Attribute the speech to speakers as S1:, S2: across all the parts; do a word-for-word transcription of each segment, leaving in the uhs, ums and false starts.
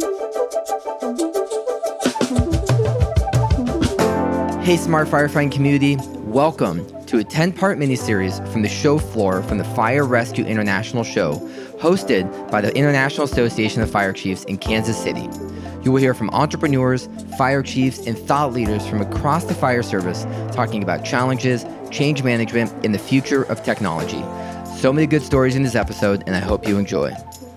S1: Hey, smart firefighting community, welcome to a ten-part miniseries from the show floor from the Fire Rescue International Show, hosted by the International Association of Fire Chiefs in Kansas City. You will hear from entrepreneurs, fire chiefs, and thought leaders from across the fire service talking about challenges, change management, and the future of technology. So many good stories in this episode, and I hope you enjoy.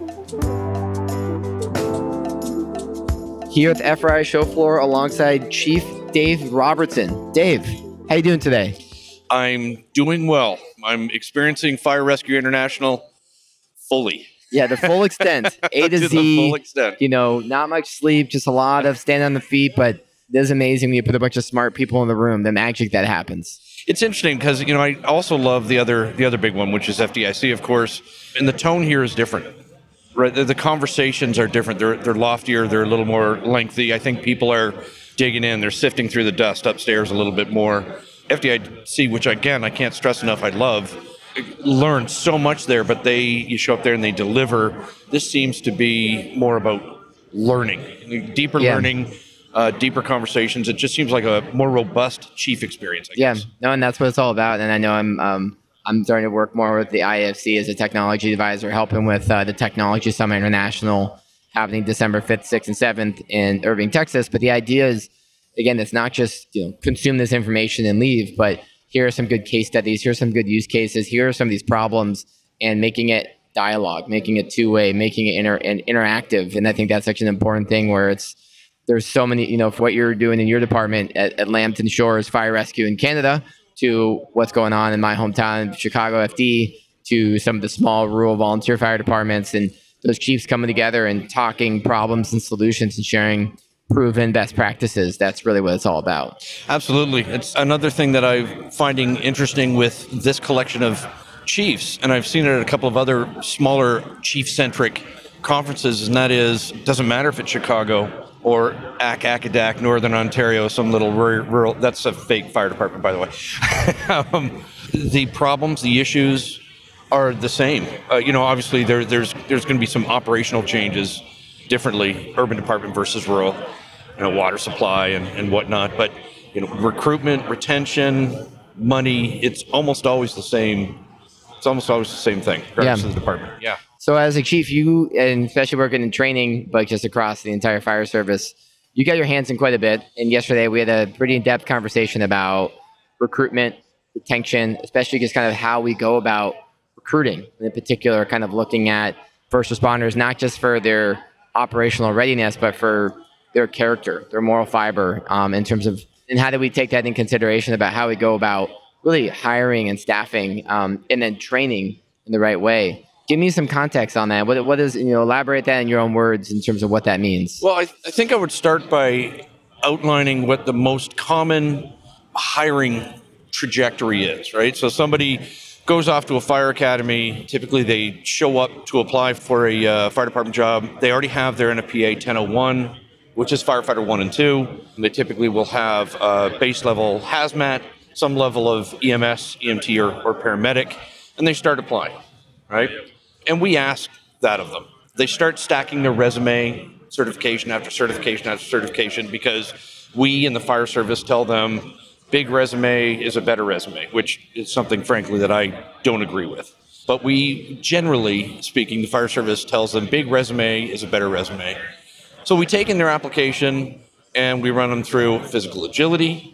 S1: Here at the F R I show floor alongside Chief Dave Robertson. Dave, how you doing today?
S2: I'm doing well. I'm experiencing Fire Rescue International fully.
S1: Yeah, the full extent, A to,
S2: to
S1: Z.
S2: The full extent.
S1: You know, not much sleep, just a lot of standing on the feet, but it is amazing when you put a bunch of smart people in the room, the magic that happens.
S2: It's interesting because, you know, I also love the other the other big one, which is F D I C, of course, and the tone here is different. Right? The, the conversations are different. They're they're loftier. They're a little more lengthy. I think people are digging in. They're sifting through the dust upstairs a little bit more. F D I C, which again, I can't stress enough, I love, learned so much there, but they, you show up there and they deliver. This seems to be more about learning, deeper
S1: yeah.
S2: learning, uh, deeper conversations. It just seems like a more robust chief experience, I
S1: yeah,
S2: guess.
S1: no, and that's what it's all about. And I know I'm um, I'm starting to work more with the I A F C as a technology advisor, helping with uh, the Technology Summit International happening December fifth, sixth, and seventh in Irving, Texas. But the idea is, again, it's not just, you know, consume this information and leave, but here are some good case studies, here are some good use cases, here are some of these problems, and making it dialogue, making it two-way, making it inter- and interactive. And I think that's such an important thing where it's, there's so many, you know, for what you're doing in your department at, at Lambton Shores Fire Rescue in Canada to what's going on in my hometown, Chicago F D, to some of the small rural volunteer fire departments, and those chiefs coming together and talking problems and solutions and sharing proven best practices. That's really what it's all about.
S2: Absolutely. It's another thing that I'm finding interesting with this collection of chiefs, and I've seen it at a couple of other smaller chief-centric conferences, and that is, it doesn't matter if it's Chicago or Ak-Akadak, Northern Ontario, some little rural, that's a fake fire department, by the way. um, the problems, the issues are the same. Uh, you know, obviously there, there's there's going to be some operational changes differently, urban department versus rural, you know, water supply and, and whatnot. But, you know, recruitment, retention, money, it's almost always the same. It's almost always the same thing, regardless
S1: yeah.
S2: of the department. Yeah.
S1: So as a chief, you, and especially working in training, but just across the entire fire service, you got your hands in quite a bit. And yesterday we had a pretty in-depth conversation about recruitment, retention, especially just kind of how we go about recruiting, and in particular, kind of looking at first responders, not just for their operational readiness, but for their character, their moral fiber, um, in terms of, and how do we take that in consideration about how we go about really hiring and staffing, um, and then training in the right way. Give me some context on that. What, what is, you know, elaborate that in your own words in terms of what that means.
S2: Well, I, I think I would start by outlining what the most common hiring trajectory is, right? So somebody goes off to a fire academy. Typically, they show up to apply for a uh, fire department job. They already have their N F P A ten oh one, which is firefighter one and two. And they typically will have uh, base level hazmat, some level of E M S, E M T, or, or paramedic, and they start applying, right? And we ask that of them. They start stacking their resume, certification after certification after certification, because we in the fire service tell them big resume is a better resume, which is something, frankly, that I don't agree with. But we, generally speaking, the fire service tells them big resume is a better resume. So we take in their application and we run them through physical agility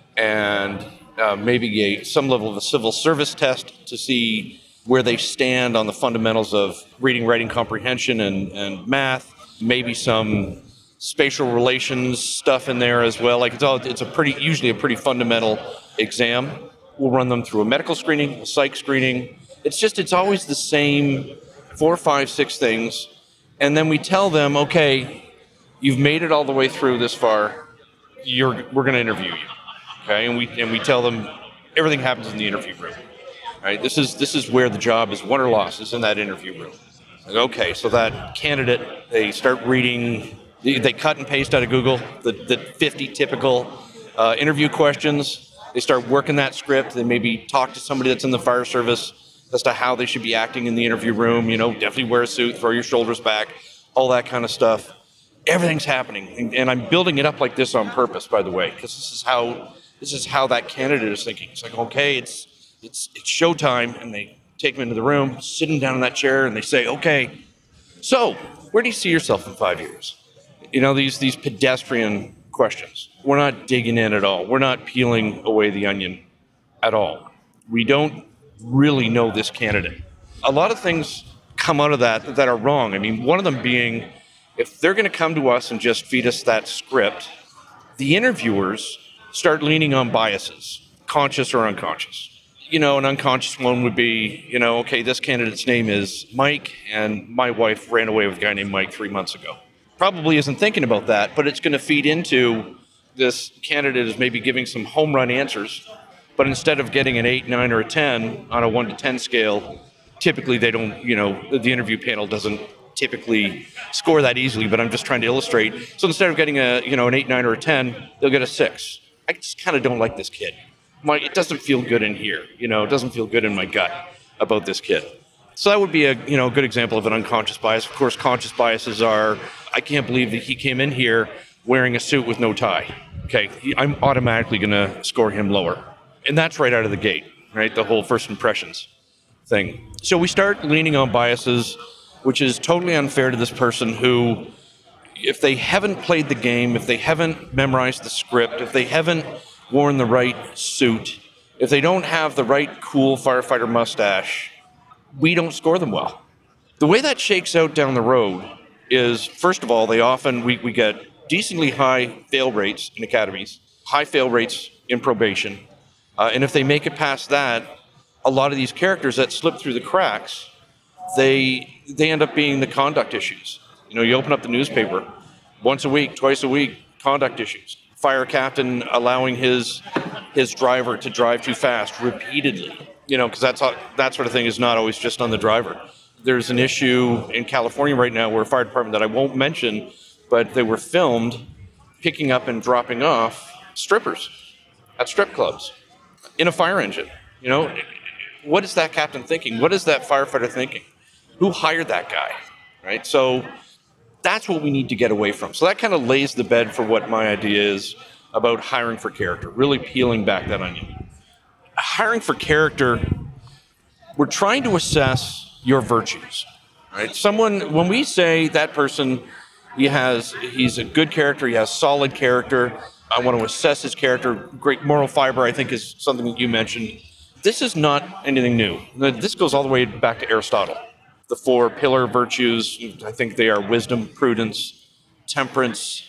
S2: and uh, maybe a, some level of a civil service test to see where they stand on the fundamentals of reading, writing, comprehension, and, and math, maybe some spatial relations stuff in there as well. Like it's all, it's a pretty, usually a pretty fundamental exam. We'll run them through a medical screening, a psych screening. It's just, it's always the same four, five, six things. And then we tell them, okay, you've made it all the way through this far. You're, we're going to interview you. Okay. And we, and we tell them everything happens in the interview room. Right? This is, this is where the job is won or lost, is in that interview room. Like, okay. So that candidate, they start reading, they cut and paste out of Google the, the fifty typical uh, interview questions. They start working that script. They maybe talk to somebody that's in the fire service as to how they should be acting in the interview room. You know, definitely wear a suit, throw your shoulders back, all that kind of stuff. everything's happening, and, and I'm building it up like this on purpose, by the way, because this is how this is how that candidate is thinking. It's like, okay, it's it's it's showtime, and they take him into the room, sit him down in that chair, and they say, okay, so where do you see yourself in five years? You know, these these pedestrian questions. We're not digging in at all. We're not peeling away the onion at all. We don't really know this candidate. A lot of things come out of that that are wrong. I mean, one of them being, if they're going to come to us and just feed us that script, the interviewers start leaning on biases, conscious or unconscious. You know, an unconscious one would be, you know, okay, this candidate's name is Mike, and my wife ran away with a guy named Mike three months ago. Probably isn't thinking about that, but it's going to feed into this candidate is maybe giving some home run answers, but instead of getting an eight, nine, or a ten on a one to ten scale, typically they don't, you know, the interview panel doesn't typically score that easily, but I'm just trying to illustrate. So instead of getting a, you know, an eight, nine, or a ten, they'll get a six. I just kind of don't like this kid. My, it doesn't feel good in here, you know, it doesn't feel good in my gut about this kid. So that would be a, you know, a good example of an unconscious bias. Of course, conscious biases are, I can't believe that he came in here wearing a suit with no tie. Okay, he, I'm automatically going to score him lower. And that's right out of the gate, right? The whole first impressions thing. So we start leaning on biases, which is totally unfair to this person who, if they haven't played the game, if they haven't memorized the script, if they haven't worn the right suit, if they don't have the right cool firefighter mustache, we don't score them well. The way that shakes out down the road is, first of all, they often, we, we get decently high fail rates in academies, high fail rates in probation. Uh, and if they make it past that, a lot of these characters that slip through the cracks, they they end up being the conduct issues. You know, you open up the newspaper, once a week, twice a week, conduct issues. Fire captain allowing his his driver to drive too fast repeatedly. You know, because that's how, that sort of thing is not always just on the driver. There's an issue in California right now where a fire department that I won't mention, but they were filmed picking up and dropping off strippers at strip clubs in a fire engine. You know, what is that captain thinking? What is that firefighter thinking? Who hired that guy, right? So that's what we need to get away from. So that kind of lays the bed for what my idea is about hiring for character, really peeling back that onion. Hiring for character, we're trying to assess your virtues, right? Someone, when we say that person, he has, he's a good character, he has solid character, I want to assess his character, great moral fiber, I think is something that you mentioned. This is not anything new. This goes all the way back to Aristotle. The four pillar virtues, I think they are wisdom, prudence, temperance,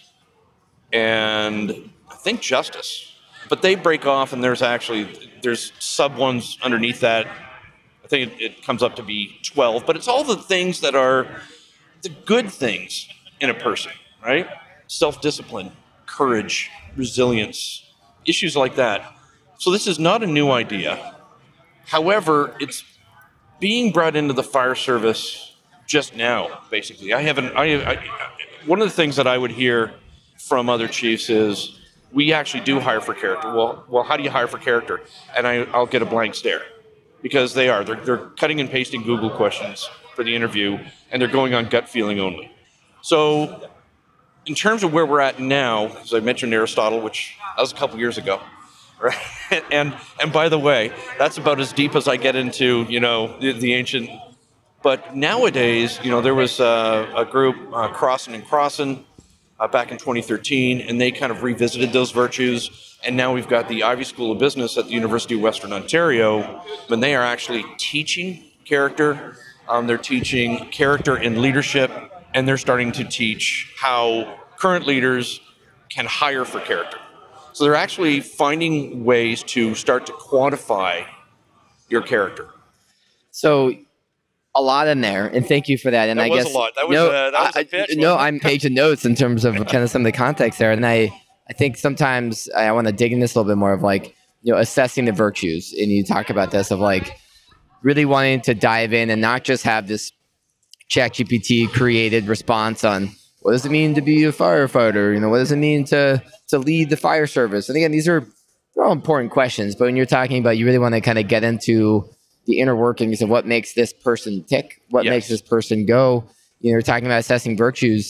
S2: and I think justice. But they break off, and there's actually, there's sub ones underneath that. I think it, it comes up to be twelve, but it's all the things that are the good things in a person, right? Self-discipline, courage, resilience, issues like that. So this is not a new idea. However, it's being brought into the fire service just now, basically. I haven't, I, I, one of the things that I would hear from other chiefs is, we actually do hire for character. Well, well, how do you hire for character? And I, I'll get a blank stare, because they are. They're, they're cutting and pasting Google questions for the interview, and they're going on gut feeling only. So in terms of where we're at now, as I mentioned Aristotle, which that was a couple years ago, right? And and by the way, that's about as deep as I get into, you know, the, the ancient. But nowadays, you know, there was a, a group, uh, Crossan and Crossan, uh, back in twenty thirteen, and they kind of revisited those virtues. And now we've got the Ivey School of Business at the University of Western Ontario, and they are actually teaching character. Um, they're teaching character in leadership, and they're starting to teach how current leaders can hire for character. So they're actually finding ways to start to quantify your character.
S1: So a lot in there, and thank you for that. And
S2: that
S1: I
S2: was
S1: guess
S2: a lot. That was,
S1: no,
S2: uh, that was
S1: I,
S2: a pitch.
S1: no, I'm taking notes in terms of kind of some of the context there. And I, I think sometimes I want to dig in this a little bit more of like, you know, assessing the virtues. And you talk about this of like really wanting to dive in and not just have this ChatGPT created response on what does it mean to be a firefighter? You know, what does it mean to to lead the fire service? And again, these are they're all important questions, but when you're talking about, you really want to kind of get into the inner workings of what makes this person tick, what
S2: yes.
S1: makes this person go. You know, you're talking about assessing virtues.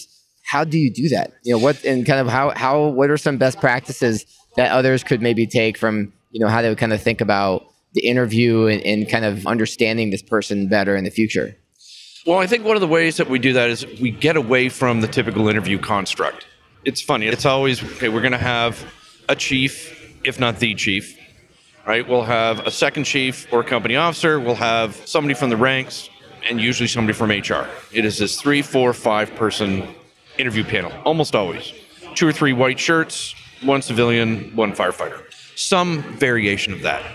S1: how do you do that? You know, what and kind of how how what are some best practices that others could maybe take from, you know, how they would kind of think about the interview and, and kind of understanding this person better in the future?
S2: Well, I think one of the ways that we do that is we get away from the typical interview construct. It's funny. It's always, okay, we're going to have a chief, if not the chief, right? We'll have a second chief or company officer. We'll have somebody from the ranks and usually somebody from H R. It is this three, four, five person interview panel, almost always. Two or three white shirts, one civilian, one firefighter. Some variation of that.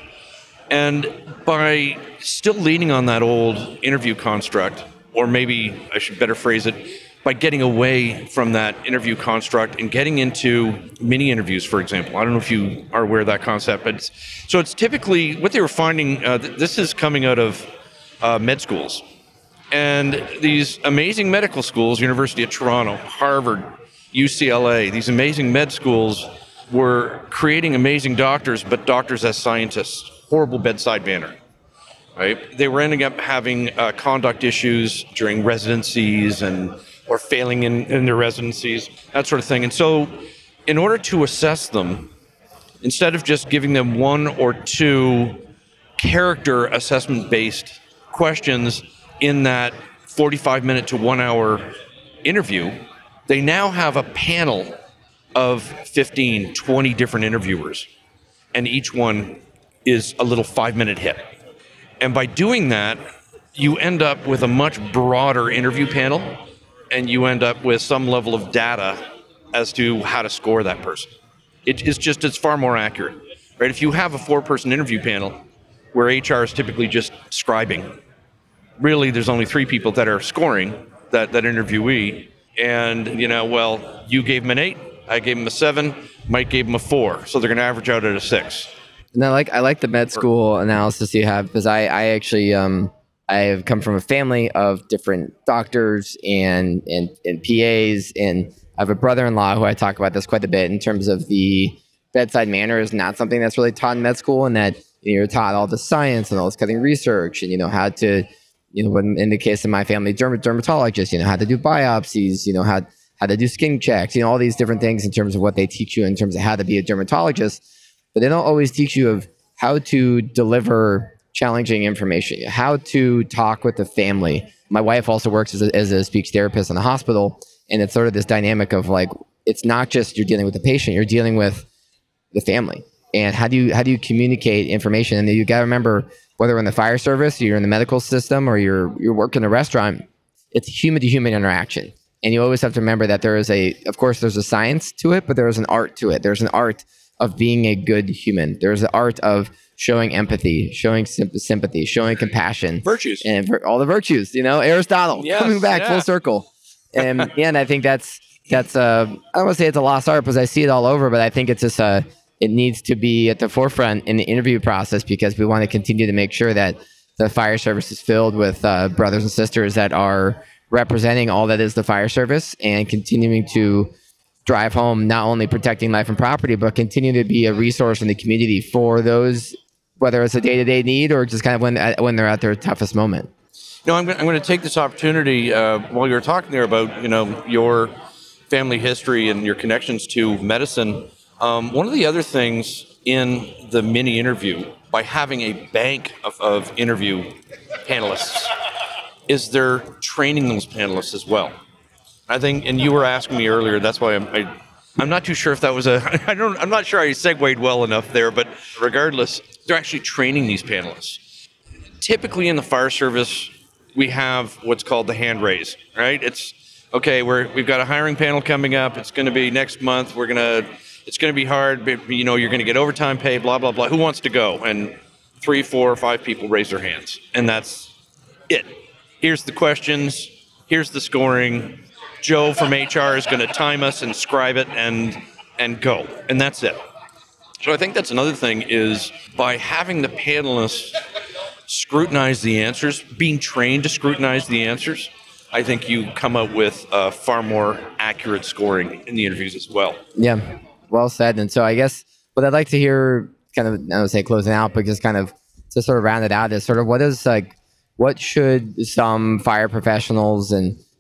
S2: And by still leaning on that old interview construct, or maybe I should better phrase it, by getting away from that interview construct and getting into mini interviews, for example. I don't know if you are aware of that concept, but it's, so it's typically what they were finding. Uh, th- this is coming out of uh, med schools, and these amazing medical schools, University of Toronto, Harvard, U C L A, these amazing med schools were creating amazing doctors, but doctors as scientists. Horrible bedside manner. Right? They were ending up having uh, conduct issues during residencies and or failing in, in their residencies, that sort of thing. And so in order to assess them, instead of just giving them one or two character assessment-based questions in that forty-five minute to one hour interview, they now have a panel of fifteen, twenty different interviewers, and each one is a little five minute hit. And by doing that, you end up with a much broader interview panel, and you end up with some level of data as to how to score that person. It is just, it's far more accurate, right? If you have a four person interview panel where H R is typically just scribing, really there's only three people that are scoring that, that interviewee. And, you know, well, you gave him an eight, I gave him a seven, Mike gave him a four. So they're going to average out at a six.
S1: And I like I like the med school analysis you have, because I, I actually um I have come from a family of different doctors and, and and P As, and I have a brother-in-law who I talk about this quite a bit in terms of the bedside manner is not something that's really taught in med school, and that, you know, you're taught all the science and all this cutting research, and, you know, how to, you know, when in the case of my family, derm- dermatologists, you know, how to do biopsies, you know, how how to do skin checks, you know, all these different things in terms of what they teach you in terms of how to be a dermatologist. But they don't always teach you of how to deliver challenging information, how to talk with the family. My wife also works as a, as a speech therapist in the hospital, and it's sort of this dynamic of like, it's not just you're dealing with the patient, you're dealing with the family. And how do you how do you communicate information? And you got to remember, whether in the fire service, you're in the medical system, or you're you're working in a restaurant, it's human to human interaction. And you always have to remember that there is a, of course, there's a science to it, but there is an art to it. There's an art of being a good human. There's the art of showing empathy, showing symp- sympathy, showing compassion.
S2: Virtues.
S1: And vir- all the virtues, you know, Aristotle,
S2: Yes,
S1: coming back
S2: yeah.
S1: full circle. And, yeah, and I think that's, that's uh, I don't want to say it's a lost art because I see it all over, but I think it's just, uh, it needs to be at the forefront in the interview process, because we want to continue to make sure that the fire service is filled with uh, brothers and sisters that are representing all that is the fire service, and continuing to drive home not only protecting life and property, but continue to be a resource in the community for those, whether it's a day-to-day need or just kind of when when they're at their toughest moment.
S2: No, I'm, I'm going to take this opportunity uh, while you were talking there about, you know, your family history and your connections to medicine. Um, one of the other things in the mini interview, by having a bank of, of interview panelists, is they're training those panelists as well. I think, and you were asking me earlier, that's why I'm, I, I'm not too sure if that was a, I don't, I'm not sure I segued well enough there, but regardless, they're actually training these panelists. Typically in the fire service, we have what's called the hand raise, right? It's, okay, we're, we've got a hiring panel coming up. It's going to be next month. We're going to, it's going to be hard, but, you know, you're going to get overtime pay, blah, blah, blah. Who wants to go? And three, four, or five people raise their hands. And that's it. Here's the questions. Here's the scoring. Joe from H R is going to time us and scribe it and and go. And that's it. So I think that's another thing, is by having the panelists scrutinize the answers, being trained to scrutinize the answers, I think you come up with uh, far more accurate scoring in the interviews as well.
S1: Yeah, well said. And so I guess what I'd like to hear, kind of, I would say closing out, but just kind of to sort of round it out, is sort of what is like, what should some fire professionals and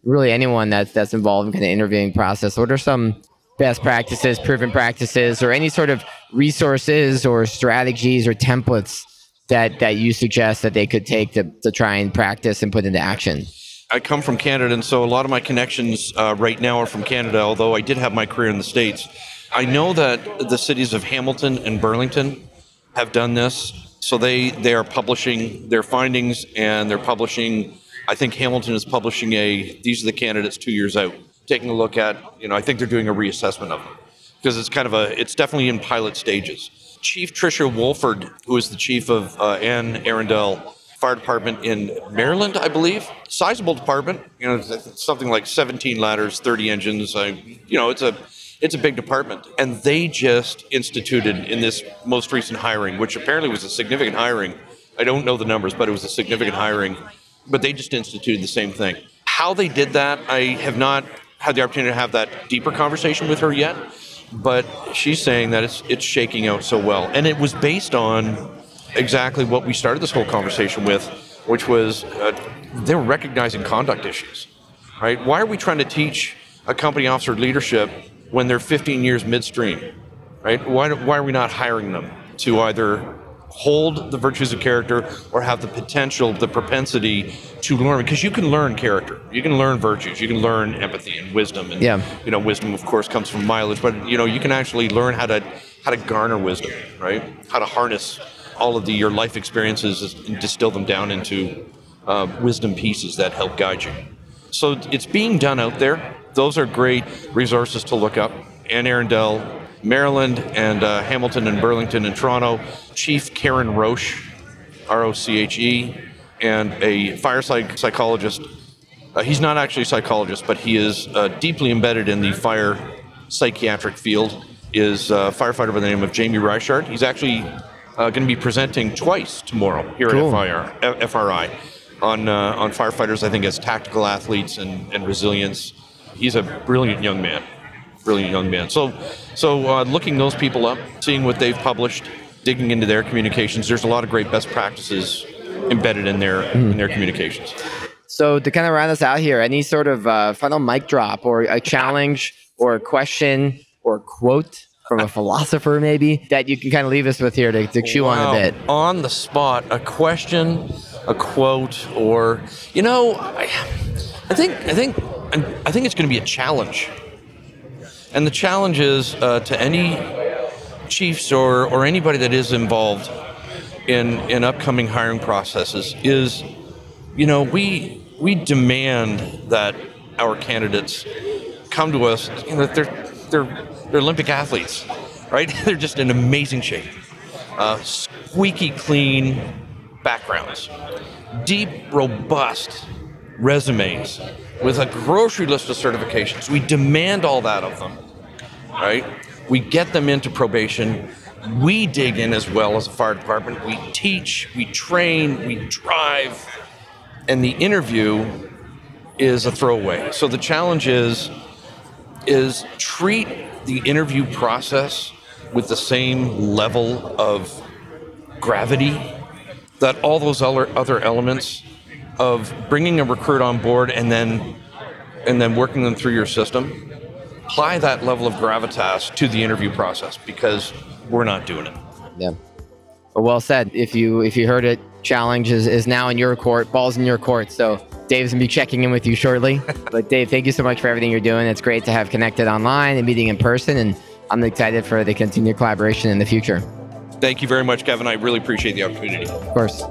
S1: really anyone that's that's involved in kind of interviewing process, what are some best practices, proven practices, or any sort of resources or strategies or templates that that you suggest that they could take to, to try and practice and put into action?
S2: I come from Canada, and so a lot of my connections uh, right now are from Canada, although I did have my career in the States. I know that the cities of Hamilton and Burlington have done this. So they, they are publishing their findings, and they're publishing, I think Hamilton is publishing a, these are the candidates two years out, taking a look at, you know, I think they're doing a reassessment of them, because it's kind of a, it's definitely in pilot stages. Chief Tricia Wolford, who is the chief of uh, Anne Arundel Fire Department in Maryland, I believe. Sizable department, you know, it's something like seventeen ladders, thirty engines. I, you know, it's a it's a big department, and they just instituted in this most recent hiring, which apparently was a significant hiring. I don't know the numbers, but it was a significant hiring. But they just instituted the same thing. How they did that, I have not had the opportunity to have that deeper conversation with her yet. But she's saying that it's it's shaking out so well, and it was based on exactly what we started this whole conversation with, which was uh, they were recognizing conduct issues, right? Why are we trying to teach a company officer leadership when they're fifteen years midstream, right? Why, why are we not hiring them to either hold the virtues of character or have the potential, the propensity to learn? Because you can learn character, you can learn virtues, you can learn empathy and wisdom. And,
S1: yeah.
S2: you know, wisdom, of course, comes from mileage, but, you know, you can actually learn how to how to garner wisdom, right? How to harness all of the your life experiences and distill them down into uh, wisdom pieces that help guide you. So it's being done out there. Those are great resources to look up. Anne Arundel, Maryland, and uh, Hamilton and Burlington and Toronto. Chief Karen Roche, R O C H E, and a fire psych- psychologist. Uh, he's not actually a psychologist, but he is uh, deeply embedded in the fire psychiatric field, is a firefighter by the name of Jamie Reichard. He's actually uh, going to be presenting twice tomorrow here
S1: Cool.
S2: at F R I on uh, on firefighters, I think, as tactical athletes and, and resilience. He's a brilliant young man, brilliant young man. So, so uh, looking those people up, seeing what they've published, digging into their communications. There's a lot of great best practices embedded in their mm. in their communications.
S1: So to kind of round us out here, any sort of uh, final mic drop or a challenge or a question or quote from a philosopher maybe that you can kind of leave us with here to, to chew
S2: wow.
S1: on a bit?
S2: On the spot, a question, a quote, or, you know, I, I think I think I think it's going to be a challenge. And the challenge is uh, to any chiefs or, or anybody that is involved in, in upcoming hiring processes is, you know, we we demand that our candidates come to us, you know, they're they're they're Olympic athletes, right? They're just in amazing shape, uh, squeaky clean backgrounds, deep, robust resumes with a grocery list of certifications. We demand all that of them, right? We get them into probation. We dig in as well as a fire department. We teach, we train, we drive, and the interview is a throwaway. So the challenge is, is treat the interview process with the same level of gravity that all those other other elements of bringing a recruit on board and then and then working them through your system. Apply that level of gravitas to the interview process, because we're not doing it.
S1: Yeah. Well said. If you if you heard it, challenge is, is now in your court, ball's in your court. So Dave's gonna be checking in with you shortly. But Dave, thank you so much for everything you're doing. It's great to have connected online and meeting in person, and I'm excited for the continued collaboration in the future.
S2: Thank you very much, Kevin. I really appreciate the opportunity.
S1: Of course.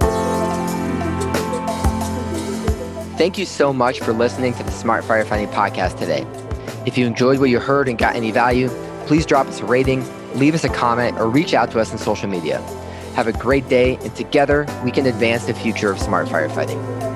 S1: Thank you so much for listening to the Smart Firefighting Podcast today. If you enjoyed what you heard and got any value, please drop us a rating, leave us a comment, or reach out to us on social media. Have a great day, and together we can advance the future of smart firefighting.